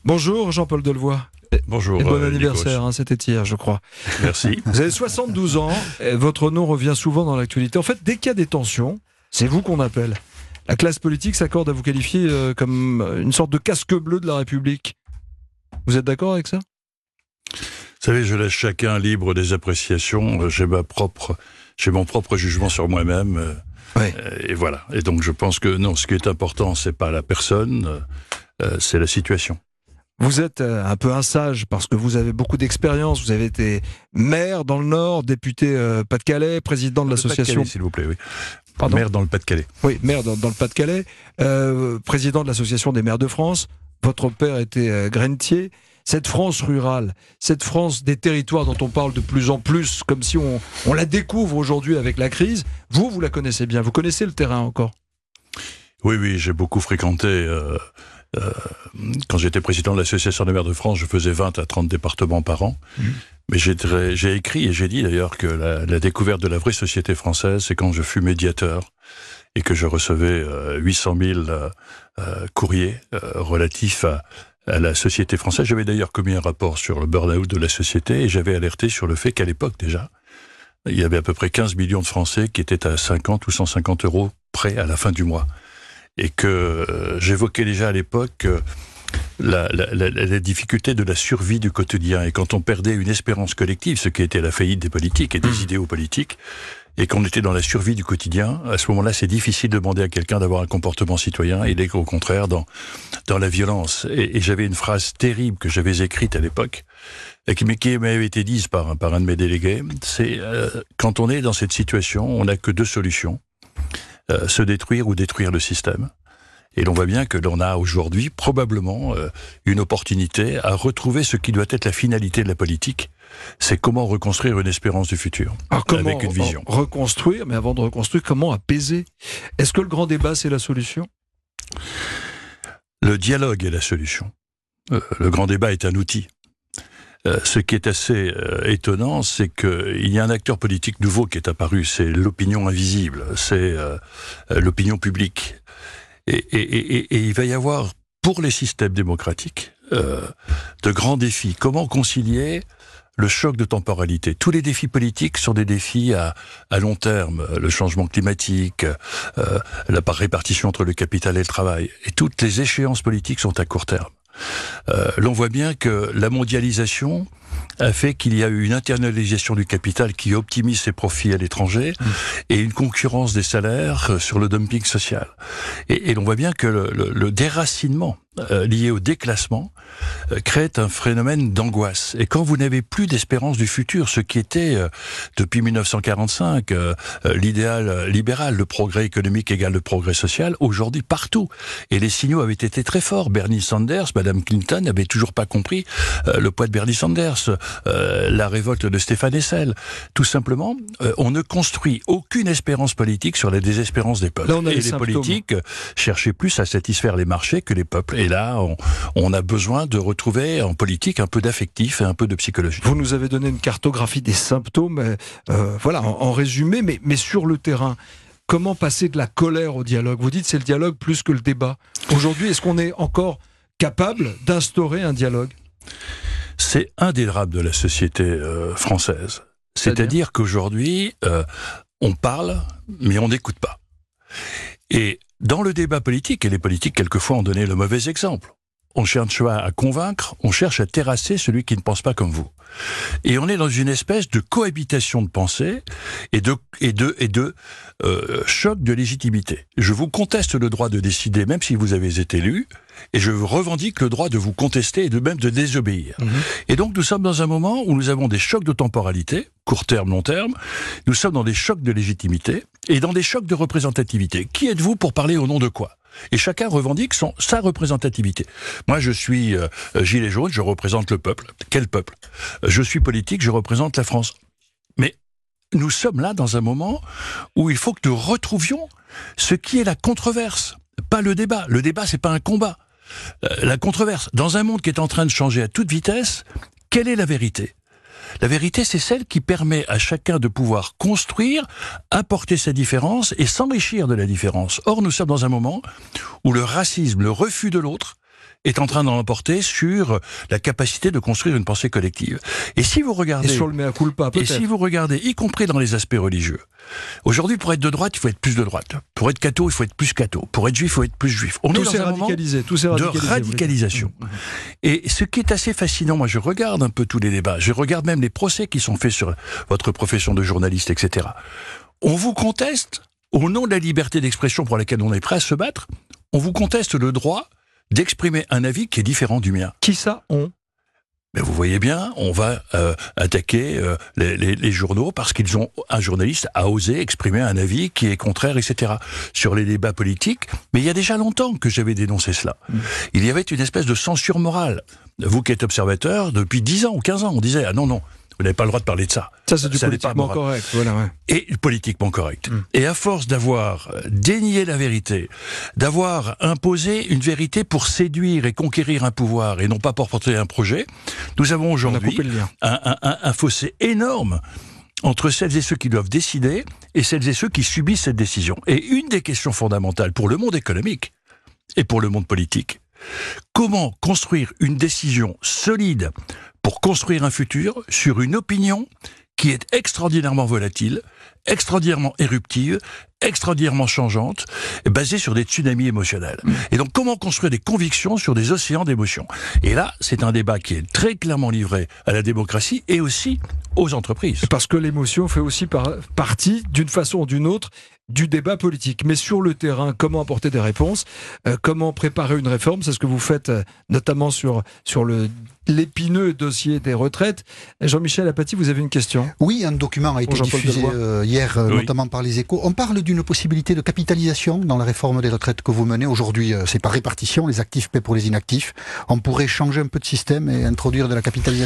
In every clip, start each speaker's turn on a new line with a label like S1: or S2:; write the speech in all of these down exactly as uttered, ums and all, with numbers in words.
S1: Bonjour Jean-Paul Delevoye.
S2: Bonjour.
S1: Et bon
S2: euh,
S1: anniversaire, hein, c'était hier, je crois.
S2: Merci.
S1: Vous avez soixante-douze ans, et votre nom revient souvent dans l'actualité. En fait, dès qu'il y a des tensions, c'est vous qu'on appelle. La classe politique s'accorde à vous qualifier euh, comme une sorte de casque bleu de la République. Vous êtes d'accord avec ça ?
S2: Vous savez, je laisse chacun libre des appréciations. J'ai ma propre, j'ai mon propre jugement sur moi-même. Euh,
S1: ouais.
S2: Et voilà. Et donc, je pense que non, ce qui est important, c'est pas la personne, euh, c'est la situation.
S1: Vous êtes un peu un sage parce que vous avez beaucoup d'expérience. Vous avez été maire dans le Nord, député euh, Pas-de-Calais, président de l'association...
S2: S'il vous plaît, oui.
S1: Pardon ?
S2: Maire dans le Pas-de-Calais.
S1: Oui, maire dans, dans le Pas-de-Calais, euh, président de l'association des maires de France. Votre père était euh, grainetier. Cette France rurale, cette France des territoires dont on parle de plus en plus, comme si on, on la découvre aujourd'hui avec la crise, vous, vous la connaissez bien. Vous connaissez le terrain encore ?
S2: Oui, oui, j'ai beaucoup fréquenté... Euh... Euh, quand j'étais président de l'Association des maires de France, je faisais vingt à trente départements par an. Mmh. Mais j'ai, j'ai écrit et j'ai dit d'ailleurs que la, la découverte de la vraie société française, c'est quand je fus médiateur et que je recevais euh, huit cent mille euh, euh, courriers euh, relatifs à, à la société française. J'avais d'ailleurs commis un rapport sur le burn-out de la société et j'avais alerté sur le fait qu'à l'époque déjà, il y avait à peu près quinze millions de Français qui étaient à cinquante ou cent cinquante euros près à la fin du mois. Et que euh, j'évoquais déjà à l'époque euh, la, la, la, la difficulté de la survie du quotidien. Et quand on perdait une espérance collective, ce qui était la faillite des politiques et des mmh. idéaux politiques, et qu'on était dans la survie du quotidien, à ce moment-là, c'est difficile de demander à quelqu'un d'avoir un comportement citoyen. Il est au contraire dans, dans la violence. Et, et j'avais une phrase terrible que j'avais écrite à l'époque, et qui, mais qui m'avait été dite par, par un de mes délégués. C'est euh, quand on est dans cette situation, on n'a que deux solutions. Euh, se détruire ou détruire le système. Et l'on voit bien que l'on a aujourd'hui probablement euh, une opportunité à retrouver ce qui doit être la finalité de la politique. C'est comment reconstruire une espérance du futur.
S1: Alors comment
S2: avec une vision.
S1: Reconstruire, mais avant de reconstruire, comment apaiser ? Est-ce que le grand débat, c'est la solution ?
S2: Le dialogue est la solution. Euh, le grand débat est un outil. Euh, ce qui est assez euh, étonnant, c'est qu'il y a un acteur politique nouveau qui est apparu, c'est l'opinion invisible, c'est euh, l'opinion publique. Et, et, et, et il va y avoir, pour les systèmes démocratiques, euh, de grands défis. Comment concilier le choc de temporalité ? Tous les défis politiques sont des défis à, à long terme. Le changement climatique, euh, la répartition entre le capital et le travail. Et toutes les échéances politiques sont à court terme. Euh, l'on voit bien que la mondialisation a fait qu'il y a eu une internalisation du capital qui optimise ses profits à l'étranger mmh. et une concurrence des salaires sur le dumping social. Et, et l'on voit bien que le, le, le déracinement euh, lié au déclassement euh, crée un phénomène d'angoisse. Et quand vous n'avez plus d'espérance du futur, ce qui était euh, depuis mille neuf cent quarante-cinq euh, euh, l'idéal libéral, le progrès économique égale le progrès social, aujourd'hui partout. Et les signaux avaient été très forts. Bernie Sanders, Madame Clinton n'avait toujours pas compris euh, le poids de Bernie Sanders. Euh, la révolte de Stéphane Hessel. Tout simplement, euh, on ne construit aucune espérance politique sur la désespérance des peuples.
S1: Là, on a
S2: et
S1: les,
S2: les
S1: symptômes.
S2: politiques cherchaient plus à satisfaire les marchés que les peuples. Et là, on, on a besoin de retrouver en politique un peu d'affectif et un peu de psychologie.
S1: Vous nous avez donné une cartographie des symptômes, euh, voilà, en, en résumé, mais, mais sur le terrain. Comment passer de la colère au dialogue ? Vous dites c'est le dialogue plus que le débat. Aujourd'hui, est-ce qu'on est encore capable d'instaurer un dialogue ?
S2: C'est un des drames de la société euh, française. C'est-à-dire, C'est-à-dire qu'aujourd'hui, euh, on parle, mais on n'écoute pas. Et dans le débat politique, et les politiques quelquefois ont donné le mauvais exemple, on cherche pas à convaincre, on cherche à terrasser celui qui ne pense pas comme vous. Et on est dans une espèce de cohabitation de pensée et de, et de, et de euh, choc de légitimité. Je vous conteste le droit de décider, même si vous avez été élu, et je revendique le droit de vous contester et de même de désobéir. Mmh. Et donc nous sommes dans un moment où nous avons des chocs de temporalité, court terme, long terme, nous sommes dans des chocs de légitimité et dans des chocs de représentativité. Qui êtes-vous pour parler au nom de quoi ? Et chacun revendique son, sa représentativité. Moi, je suis euh, gilet jaune, je représente le peuple. Quel peuple ? Je suis politique, je représente la France. Mais nous sommes là dans un moment où il faut que nous retrouvions ce qui est la controverse, pas le débat. Le débat, c'est pas un combat. Euh, la controverse. Dans un monde qui est en train de changer à toute vitesse, quelle est la vérité ? La vérité, c'est celle qui permet à chacun de pouvoir construire, apporter sa différence et s'enrichir de la différence. Or, nous sommes dans un moment où le racisme, le refus de l'autre, est en train d'en emporter sur la capacité de construire une pensée collective. Et si vous regardez...
S1: Et sur le mea culpa, peut-être.
S2: Et si vous regardez, y compris dans les aspects religieux, aujourd'hui, pour être de droite, il faut être plus de droite. Pour être catho, il faut être plus catho. Pour être juif, il faut être plus juif. On
S1: tout
S2: est dans
S1: s'est
S2: un
S1: radicalisé,
S2: moment
S1: tout s'est
S2: de
S1: radicalisé,
S2: radicalisation.
S1: Mmh.
S2: Et ce qui est assez fascinant, moi je regarde un peu tous les débats, je regarde même les procès qui sont faits sur votre profession de journaliste, et cetera. On vous conteste, au nom de la liberté d'expression pour laquelle on est prêt à se battre, on vous conteste le droit d'exprimer un avis qui est différent du mien.
S1: Qui ça, on ?
S2: Mais vous voyez bien, on va euh, attaquer euh, les, les, les journaux parce qu'ils ont un journaliste a osé exprimer un avis qui est contraire, et cetera. Sur les débats politiques, mais il y a déjà longtemps que j'avais dénoncé cela. Mmh. Il y avait une espèce de censure morale. Vous qui êtes observateur, depuis dix ans ou quinze ans, on disait ah non non. Vous n'avez pas le droit de parler de ça.
S1: Ça, c'est du ça politiquement correct. Voilà, ouais.
S2: Et politiquement correct. Mm. Et à force d'avoir dénié la vérité, d'avoir imposé une vérité pour séduire et conquérir un pouvoir et non pas pour porter un projet, nous avons aujourd'hui un, un, un, un fossé énorme entre celles et ceux qui doivent décider et celles et ceux qui subissent cette décision. Et une des questions fondamentales pour le monde économique et pour le monde politique, comment construire une décision solide pour construire un futur sur une opinion qui est extraordinairement volatile, extraordinairement éruptive, extraordinairement changeante, basée sur des tsunamis émotionnels. Mmh. Et donc, comment construire des convictions sur des océans d'émotions ? Et là, c'est un débat qui est très clairement livré à la démocratie et aussi aux entreprises.
S1: Parce que l'émotion fait aussi par- partie, d'une façon ou d'une autre, du débat politique. Mais sur le terrain, comment apporter des réponses ? euh, Comment préparer une réforme ? C'est ce que vous faites euh, notamment sur, sur le, l'épineux dossier des retraites. Jean-Michel Apathy, vous avez une question ?
S3: Oui, un document a été diffusé euh, hier, euh, oui. notamment par les Échos. On parle d'une possibilité de capitalisation dans la réforme des retraites que vous menez. Aujourd'hui, euh, c'est par répartition, les actifs paient pour les inactifs. On pourrait changer un peu de système et introduire de la capitalisation ?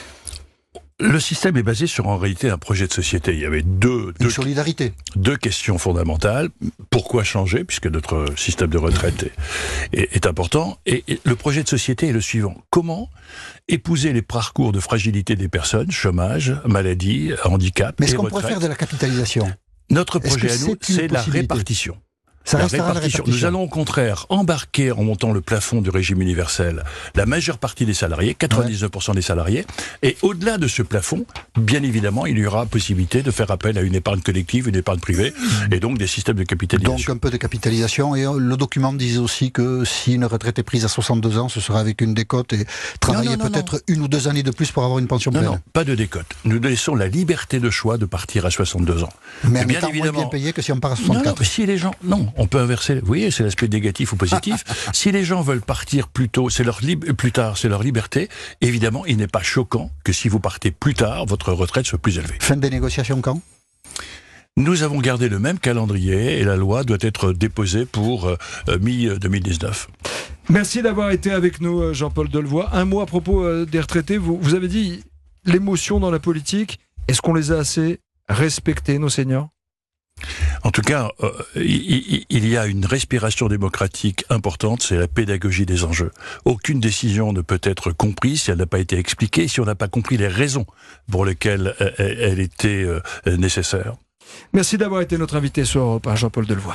S2: Le système est basé sur en réalité un projet de société. Il y avait deux, deux,
S3: solidarité.
S2: deux questions fondamentales. Pourquoi changer, puisque notre système de retraite est, est, est important. Et, et le projet de société est le suivant. Comment épouser les parcours de fragilité des personnes, chômage, maladie, handicap.
S3: Mais est-ce qu'on
S2: retraite.
S3: pourrait faire de la capitalisation ?
S2: Notre projet à nous, c'est, c'est la répartition.
S3: Ça
S2: la
S3: restera
S2: répartition.
S3: la répartition.
S2: Nous allons au contraire embarquer en montant le plafond du régime universel la majeure partie des salariés, quatre-vingt-dix-neuf pour cent des salariés, et au-delà de ce plafond, bien évidemment, il y aura possibilité de faire appel à une épargne collective, une épargne privée, et donc des systèmes de capitalisation.
S3: Donc un peu de capitalisation, et le document disait aussi que si une retraite est prise à soixante-deux ans, ce sera avec une décote et travailler non, non, non, peut-être non. une ou deux années de plus pour avoir une pension pleine.
S2: Non, non, pas de décote. Nous laissons la liberté de choix de partir à soixante-deux ans.
S3: Mais en bien étant évidemment moins bien payé que si on part à soixante-quatre.
S2: Non, non, si les gens, non, on peut inverser. Vous voyez, c'est l'aspect négatif ou positif. Si les gens veulent partir plus tôt, c'est leur lib- plus tard, c'est leur liberté. Évidemment, il n'est pas choquant que si vous partez plus tard, votre retraite soit plus élevée.
S3: Fin des négociations quand ?
S2: Nous avons gardé le même calendrier et la loi doit être déposée pour euh, mi deux mille dix-neuf.
S1: Merci d'avoir été avec nous, Jean-Paul Delevoye. Un mot à propos euh, des retraités. Vous, vous avez dit l'émotion dans la politique. Est-ce qu'on les a assez respectés, nos seniors ?
S2: En tout cas, euh, il, il y a une respiration démocratique importante, c'est la pédagogie des enjeux. Aucune décision ne peut être comprise si elle n'a pas été expliquée, si on n'a pas compris les raisons pour lesquelles elle, elle était euh, nécessaire.
S1: Merci d'avoir été notre invité sur Europe un, Jean-Paul Delevoye.